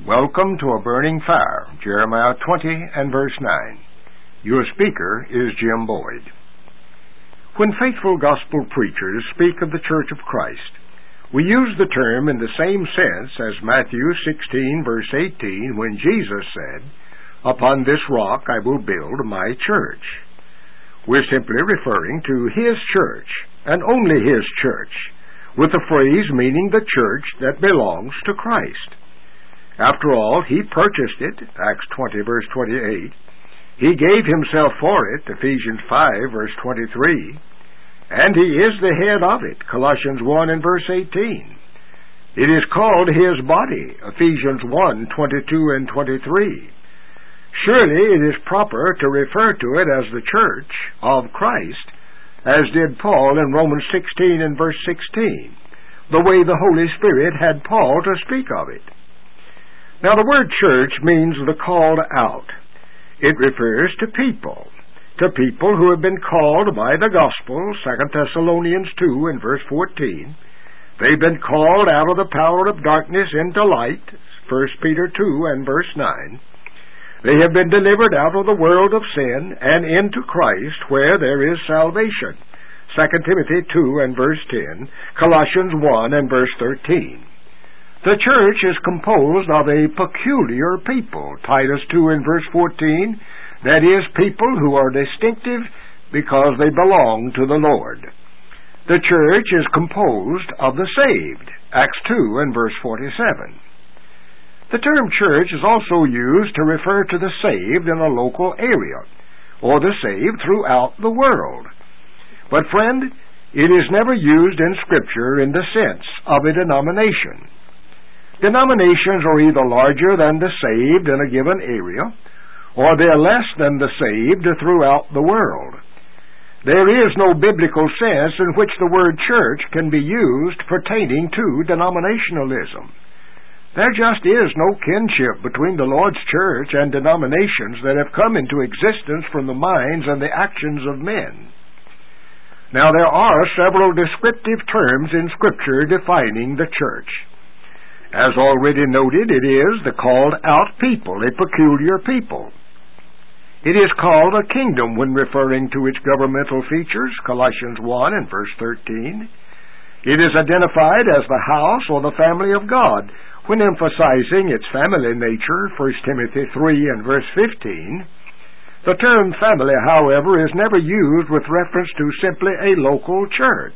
Welcome to A Burning Fire, Jeremiah 20 and verse 9. Your speaker is Jim Boyd. When faithful gospel preachers speak of the Church of Christ, we use the term in the same sense as Matthew 16 verse 18 when Jesus said, "Upon this rock I will build my church." We're simply referring to His church, and only His church, with the phrase meaning the church that belongs to Christ. After all, He purchased it, Acts 20, verse 28. He gave Himself for it, Ephesians 5, verse 23. And He is the head of it, Colossians 1 and verse 18. It is called His body, Ephesians 1, 22 and 23. Surely it is proper to refer to it as the church of Christ, as did Paul in Romans 16 and verse 16, the way the Holy Spirit had Paul to speak of it. Now, the word church means the called out. It refers to people who have been called by the gospel, 2 Thessalonians 2 and verse 14. They've been called out of the power of darkness into light, 1 Peter 2 and verse 9. They have been delivered out of the world of sin and into Christ, where there is salvation, 2 Timothy 2 and verse 10, Colossians 1 and verse 13. The church is composed of a peculiar people, Titus 2 and verse 14, that is, people who are distinctive because they belong to the Lord. The church is composed of the saved, Acts 2 and verse 47. The term church is also used to refer to the saved in a local area, or the saved throughout the world. But, friend, it is never used in Scripture in the sense of a denomination. Denominations are either larger than the saved in a given area, or they are less than the saved throughout the world. There is no biblical sense in which the word church can be used pertaining to denominationalism. There just is no kinship between the Lord's church and denominations that have come into existence from the minds and the actions of men. Now, there are several descriptive terms in Scripture defining the church. As already noted, it is the called-out people, a peculiar people. It is called a kingdom when referring to its governmental features, Colossians 1 and verse 13. It is identified as the house or the family of God when emphasizing its family nature, 1 Timothy 3 and verse 15. The term family, however, is never used with reference to simply a local church.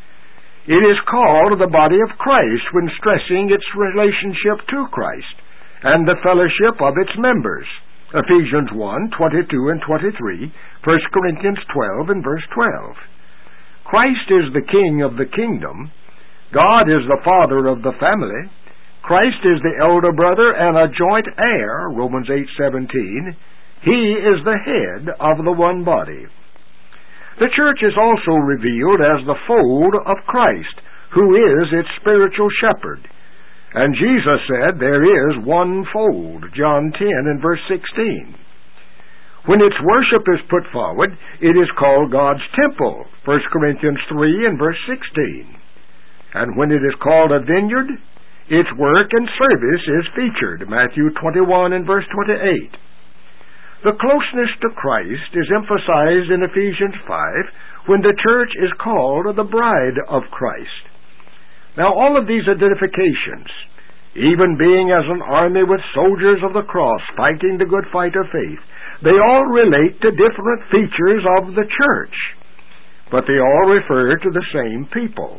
It is called the body of Christ when stressing its relationship to Christ and the fellowship of its members, Ephesians 1, 22 and 23, 1 Corinthians 12 and verse 12. Christ is the King of the kingdom. God is the father of the family. Christ is the elder brother and a joint heir, Romans 8:17. He is the head of the one body. The church is also revealed as the fold of Christ, who is its spiritual shepherd. And Jesus said there is one fold, John 10 and verse 16. When its worship is put forward, it is called God's temple, 1 Corinthians 3 and verse 16. And when it is called a vineyard, its work and service is featured, Matthew 21 and verse 28. The closeness to Christ is emphasized in Ephesians 5 when the church is called the bride of Christ. Now, all of these identifications, even being as an army with soldiers of the cross fighting the good fight of faith, they all relate to different features of the church, but they all refer to the same people.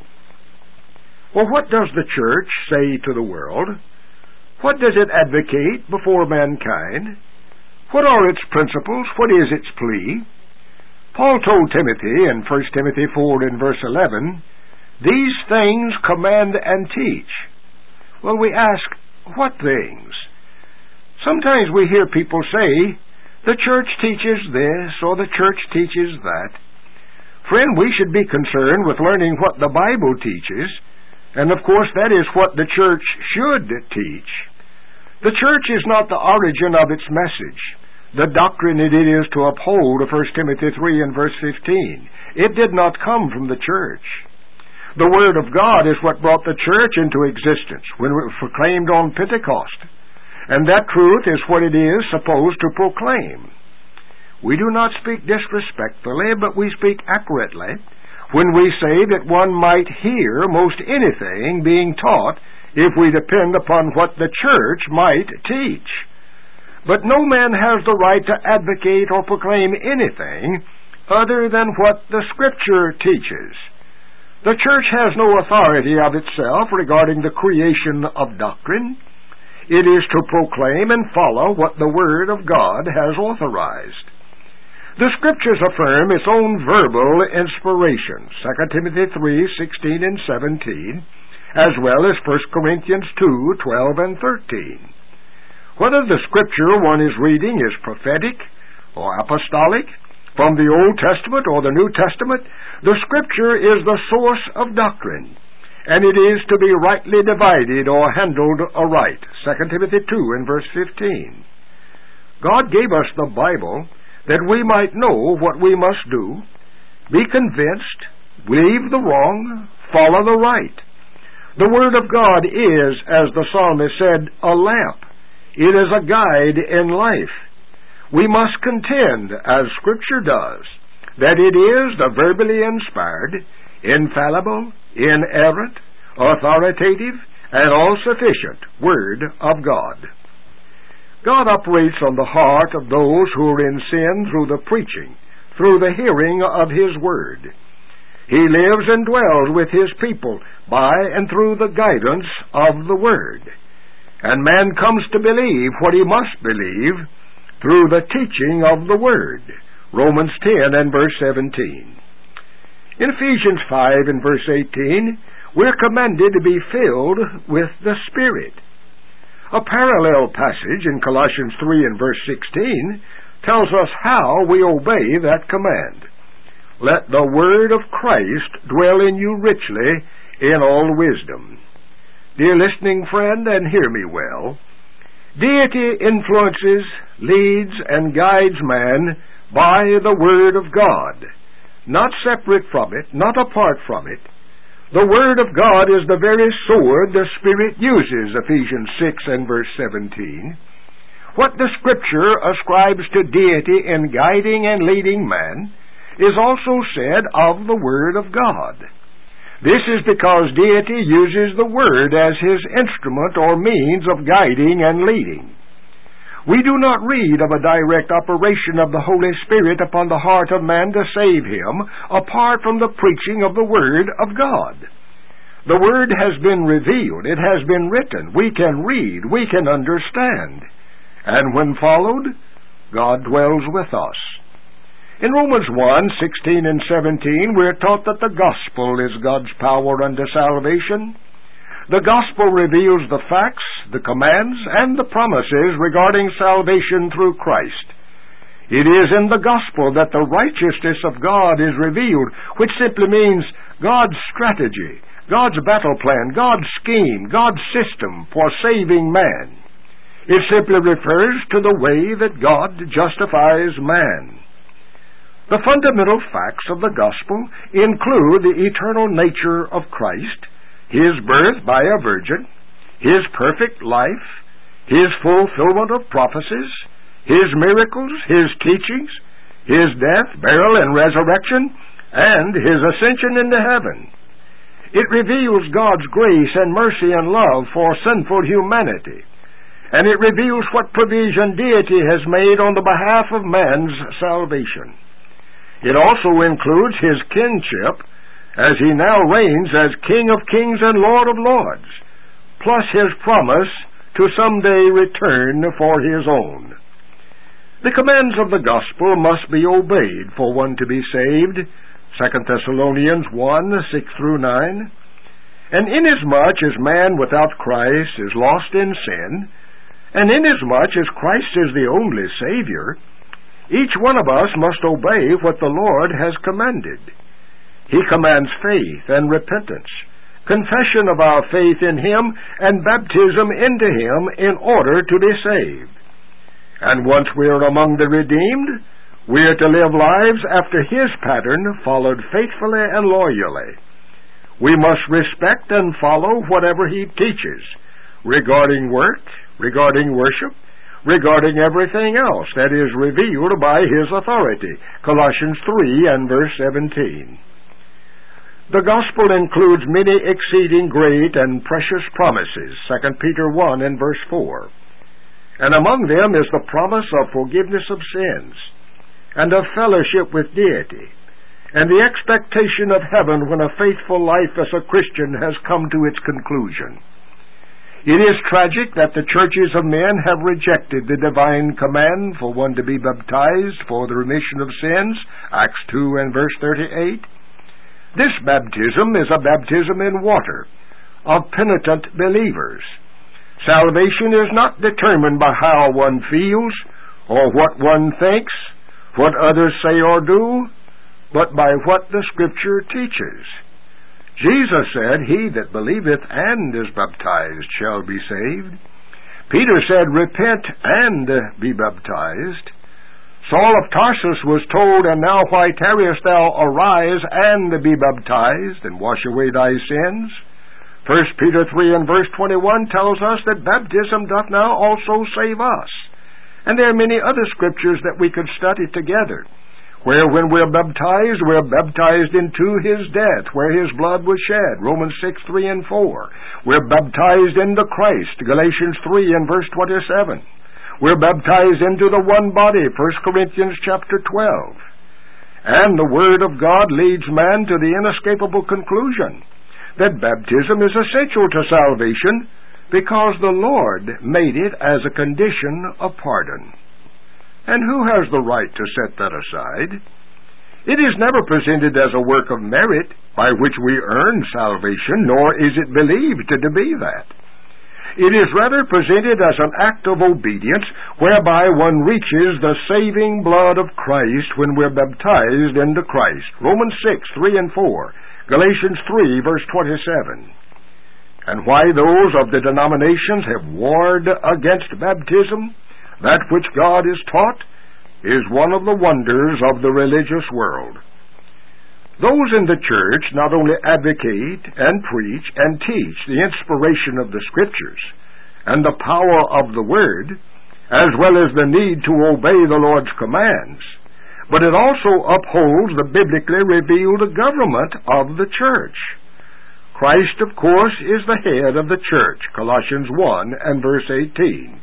Well, what does the church say to the world? What does it advocate before mankind? What are its principles? What is its plea? Paul told Timothy in 1 Timothy 4 and verse 11, "These things command and teach." Well, we ask, what things? Sometimes we hear people say, the church teaches this or the church teaches that. Friend, we should be concerned with learning what the Bible teaches, and of course that is what the church should teach. The church is not the origin of its message. The doctrine it is to uphold, 1 Timothy 3 and verse 15. It did not come from the church. The Word of God is what brought the church into existence when it was proclaimed on Pentecost. and that truth is what it is supposed to proclaim. We do not speak disrespectfully, but we speak accurately when we say that one might hear most anything being taught if we depend upon what the church might teach. But no man has the right to advocate or proclaim anything other than what the Scripture teaches. The church has no authority of itself regarding the creation of doctrine. It is to proclaim and follow what the Word of God has authorized. The Scriptures affirm its own verbal inspiration, 2 Timothy 3:16 and 17, as well as 1 Corinthians 2:12 and 13. Whether the Scripture one is reading is prophetic or apostolic, from the Old Testament or the New Testament, the Scripture is the source of doctrine, and it is to be rightly divided or handled aright, 2 Timothy 2 and verse 15. God gave us the Bible that we might know what we must do, be convinced, leave the wrong, follow the right. The Word of God is, as the psalmist said, a lamp. It is a guide in life. We must contend, as Scripture does, that it is the verbally inspired, infallible, inerrant, authoritative, and all-sufficient Word of God. God operates on the heart of those who are in sin through the preaching, through the hearing of His Word. He lives and dwells with His people by and through the guidance of the Word. And man comes to believe what he must believe through the teaching of the Word. Romans 10 and verse 17. In Ephesians 5 and verse 18, we're commanded to be filled with the Spirit. A parallel passage in Colossians 3 and verse 16 tells us how we obey that command. Let the word of Christ dwell in you richly in all wisdom. Dear listening friend, and hear me well, deity influences, leads, and guides man by the Word of God, not separate from it, not apart from it. The Word of God is the very sword the Spirit uses, Ephesians 6 and verse 17. What the Scripture ascribes to deity in guiding and leading man is also said of the Word of God. This is because deity uses the Word as His instrument or means of guiding and leading. We do not read of a direct operation of the Holy Spirit upon the heart of man to save him apart from the preaching of the Word of God. The Word has been revealed. It has been written. We can read. We can understand. And when followed, God dwells with us. In Romans 1:16 and 17, we are taught that the gospel is God's power unto salvation. The gospel reveals the facts, the commands, and the promises regarding salvation through Christ. It is in the gospel that the righteousness of God is revealed, which simply means God's strategy, God's battle plan, God's scheme, God's system for saving man. It simply refers to the way that God justifies man. The fundamental facts of the gospel include the eternal nature of Christ, His birth by a virgin, His perfect life, His fulfillment of prophecies, His miracles, His teachings, His death, burial, and resurrection, and His ascension into heaven. It reveals God's grace and mercy and love for sinful humanity, and it reveals what provision deity has made on the behalf of man's salvation. It also includes His kingship, as He now reigns as King of kings and Lord of lords, plus His promise to someday return for His own. The commands of the gospel must be obeyed for one to be saved, 2 Thessalonians 1:6 through 9. And inasmuch as man without Christ is lost in sin, and inasmuch as Christ is the only Savior, each one of us must obey what the Lord has commanded. He commands faith and repentance, confession of our faith in Him, and baptism into Him in order to be saved. And once we are among the redeemed, we are to live lives after His pattern, followed faithfully and loyally. We must respect and follow whatever He teaches regarding work, regarding worship, regarding everything else that is revealed by His authority. Colossians 3 and verse 17. The gospel includes many exceeding great and precious promises. 2 Peter 1 and verse 4. And among them is the promise of forgiveness of sins, and of fellowship with deity, and the expectation of heaven when a faithful life as a Christian has come to its conclusion. It is tragic that the churches of men have rejected the divine command for one to be baptized for the remission of sins, Acts 2 and verse 38. This baptism is a baptism in water of penitent believers. Salvation is not determined by how one feels or what one thinks, what others say or do, but by what the Scripture teaches. Jesus said, "He that believeth and is baptized shall be saved." Peter said, "Repent and be baptized." Saul of Tarsus was told, "And now why tarriest thou? Arise and be baptized, and wash away thy sins." 1 Peter 3 and verse 21 tells us that baptism doth now also save us. And there are many other scriptures that we could study together, where when we're baptized into His death, where His blood was shed, Romans 6, 3 and 4. We're baptized into Christ, Galatians 3 and verse 27. We're baptized into the one body, 1 Corinthians chapter 12. And the Word of God leads man to the inescapable conclusion that baptism is essential to salvation because the Lord made it as a condition of pardon. And who has the right to set that aside? It is never presented as a work of merit by which we earn salvation, nor is it believed to be that. It is rather presented as an act of obedience whereby one reaches the saving blood of Christ when we're baptized into Christ. Romans 6, 3 and 4, Galatians 3, verse 27. And why those of the denominations have warred against baptism, that which God is taught, is one of the wonders of the religious world. Those in the church not only advocate and preach and teach the inspiration of the Scriptures and the power of the Word, as well as the need to obey the Lord's commands, but it also upholds the biblically revealed government of the church. Christ, of course, is the head of the church, Colossians 1 and verse 18.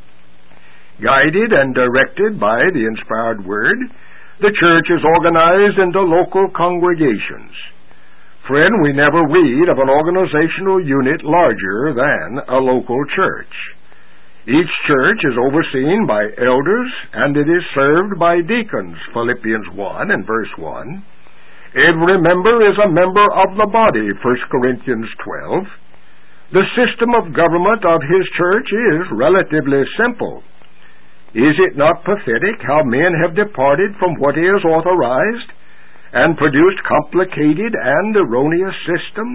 Guided and directed by the inspired Word, the church is organized into local congregations. Friend, we never read of an organizational unit larger than a local church. Each church is overseen by elders, and it is served by deacons, Philippians 1 and verse 1. Every member is a member of the body, 1 Corinthians 12. The system of government of His church is relatively simple. Is it not pathetic how men have departed from what is authorized and produced complicated and erroneous systems?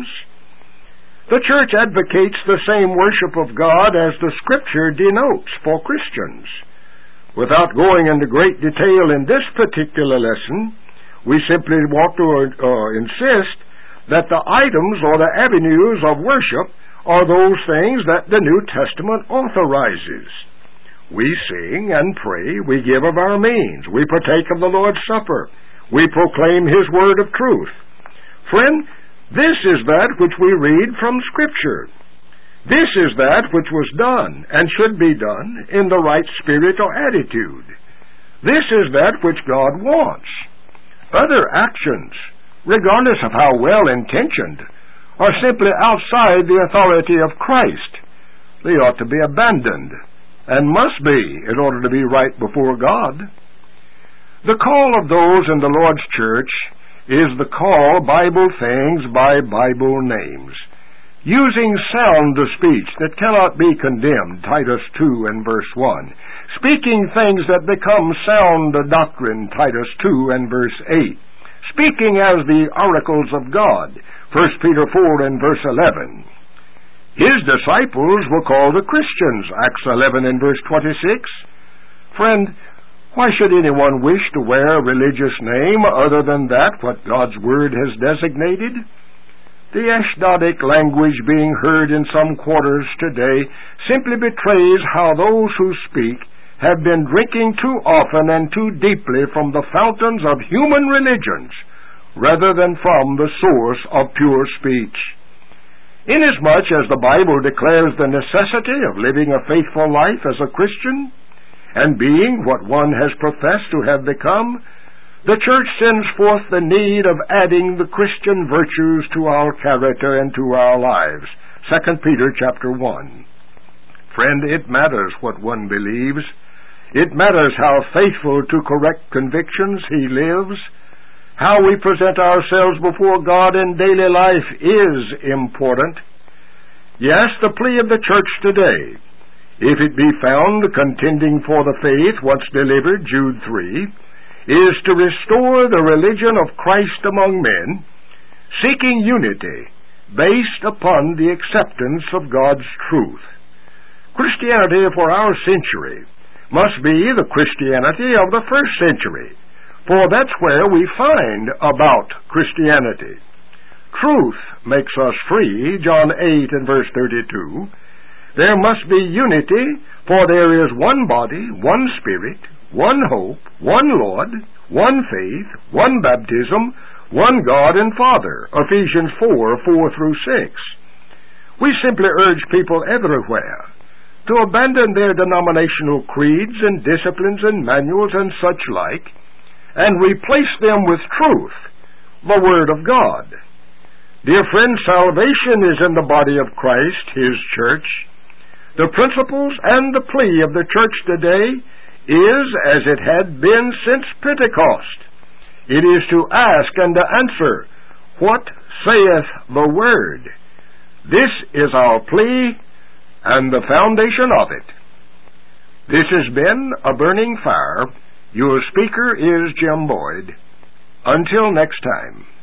The church advocates the same worship of God as the Scripture denotes for Christians. Without going into great detail in this particular lesson, we simply want to insist that the items or the avenues of worship are those things that the New Testament authorizes. We sing and pray, we give of our means, we partake of the Lord's Supper, we proclaim His word of truth. Friend, this is that which we read from Scripture. This is that which was done and should be done in the right spirit or attitude. This is that which God wants. Other actions, regardless of how well intentioned, are simply outside the authority of Christ. They ought to be abandoned, and must be in order to be right before God. The call of those in the Lord's church is the call Bible things by Bible names, using sound speech that cannot be condemned, Titus 2 and verse 1, speaking things that become sound doctrine, Titus 2 and verse 8, speaking as the oracles of God, 1 Peter 4 and verse 11. His disciples were called the Christians, Acts 11 and verse 26. Friend, why should anyone wish to wear a religious name other than that what God's Word has designated? The Ashdodic language being heard in some quarters today simply betrays how those who speak have been drinking too often and too deeply from the fountains of human religions rather than from the source of pure speech. Inasmuch as the Bible declares the necessity of living a faithful life as a Christian and being what one has professed to have become, the Church sends forth the need of adding the Christian virtues to our character and to our lives. 2 Peter chapter 1. Friend, it matters what one believes. It matters how faithful to correct convictions he lives. How we present ourselves before God in daily life is important. Yes, the plea of the Church today, if it be found contending for the faith once delivered, Jude 3, is to restore the religion of Christ among men, seeking unity based upon the acceptance of God's truth. Christianity for our century must be the Christianity of the first century, for that's where we find about Christianity. Truth makes us free, John 8 and verse 32. There must be unity, for there is one body, one Spirit, one hope, one Lord, one faith, one baptism, one God and Father. Ephesians 4:4-6. We simply urge people everywhere to abandon their denominational creeds and disciplines and manuals and such like, and replace them with truth, the Word of God. Dear friends, salvation is in the body of Christ, His church. The principles and the plea of the church today is as it had been since Pentecost. It is to ask and to answer, what saith the Word? This is our plea and the foundation of it. This has been A Burning Fire. Your speaker is Jim Boyd. Until next time.